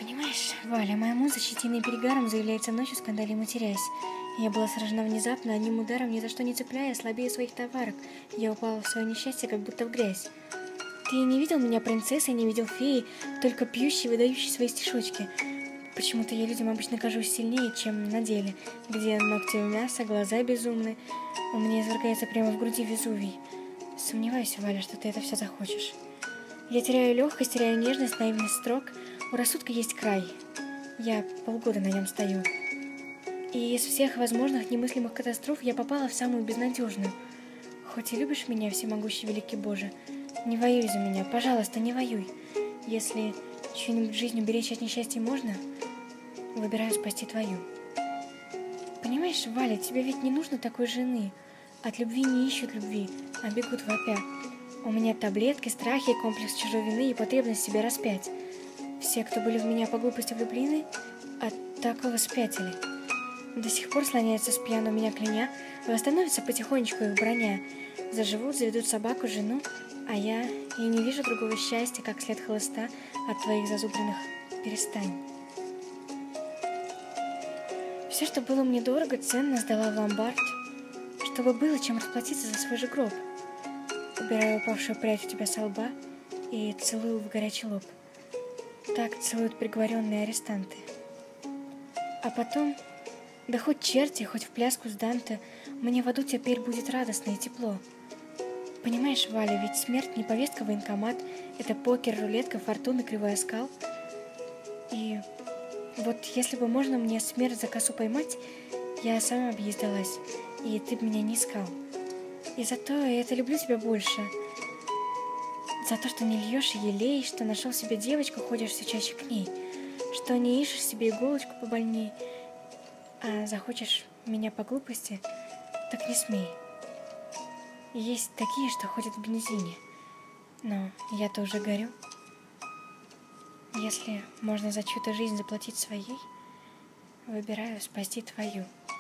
Понимаешь, Валя, моя муза щетиной и перегаром заявляется ночью, скандале матерясь. Я была сражена внезапно, одним ударом, ни за что не цепляя, слабее своих товарок. Я упала в свое несчастье, как будто в грязь. Ты не видел меня принцессой, не видел феи, только пьющей, выдающей свои стишочки. Почему-то я людям обычно кажусь сильнее, чем на деле, где ногти в мясо, глаза безумны. У меня извергается прямо в груди Везувий. Сомневаюсь, Валя, что ты это все захочешь. Я теряю легкость, теряю нежность, наивность строк. У рассудка есть край. Я полгода на нем стою. И из всех возможных немыслимых катастроф я попала в самую безнадежную. Хоть и любишь меня, всемогущий великий Боже, не воюй за меня, пожалуйста, не воюй. Если чью-нибудь жизнь уберечь от несчастья можно, выбираю спасти твою. Понимаешь, Валя, тебе ведь не нужно такой жены. От любви не ищут любви, а бегут вопя. У меня таблетки, страхи, комплекс чужой вины и потребность себя распять. Все, кто были в меня по глупости влюблены, от такого спятили. До сих пор слоняются с пьяну меня кляня, восстановятся потихонечку их броня. Заживут, заведут собаку, жену, а я и не вижу другого счастья, как след хлыста от твоих зазубренных перестань. Все, что было мне дорого, ценно сдала в ломбард, чтобы было чем расплатиться за свой же гроб. Убираю упавшую прядь у тебя со лба и целую в горячий лоб. Так целуют приговоренные арестанты. А потом, да хоть черти, хоть в пляску с Данте, мне в аду теперь будет радостно и тепло. Понимаешь, Валя, ведь смерть не повестка в военкомат, это покер, рулетка, фортуна, кривой оскал. И вот если бы можно мне смерть за косу поймать, я сама бы ей сдалась, и ты бы меня не искал. И зато я это люблю тебя больше. За то, что не льешь и елеешь, что нашел себе девочку, ходишь все чаще к ней, что не ищешь себе иголочку побольней, а захочешь меня по глупости, так не смей. Есть такие, что ходят в бензине, но я-то уже горю. Если можно за чью-то жизнь заплатить своей, выбираю спасти твою.